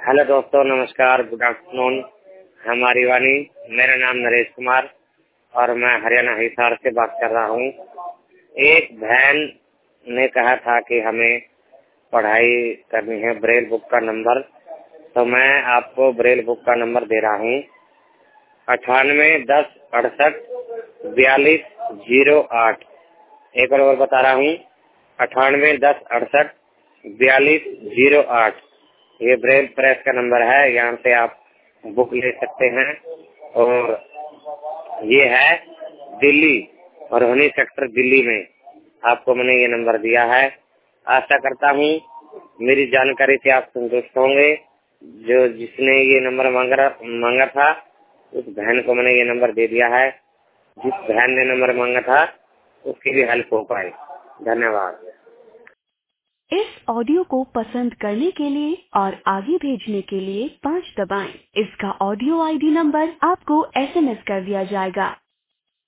Hello दोस्तों, नमस्कार, good afternoon. हमारी वाणी, मेरा नाम नरेश कुमार और मैं हरियाणा हिसार से बात कर रहा हूँ। एक बहन ने कहा था कि हमें पढ़ाई करनी है, ब्रेल बुक का नंबर, तो मैं आपको ब्रेल बुक का नंबर दे रहा हूँ 9810684208। एक और बता रहा हूँ 9810684208। ये ब्रेल प्रेस का नंबर है, यहाँ से आप बुक ले सकते हैं। और ये है दिल्ली, रोहिणी सेक्टर दिल्ली में। आपको मैंने ये नंबर दिया है। आशा करता हूँ मेरी जानकारी से आप संतुष्ट होंगे। जो जिसने ये नंबर मांगा था, उस बहन को मैंने ये नंबर दे दिया है। जिस बहन ने नंबर मांगा था उसकी भी हेल्प हो पाए। धन्यवाद। इस ऑडियो को पसंद करने के लिए और आगे भेजने के लिए 5 दबाएं। इसका ऑडियो आईडी नंबर आपको SMS कर दिया जाएगा।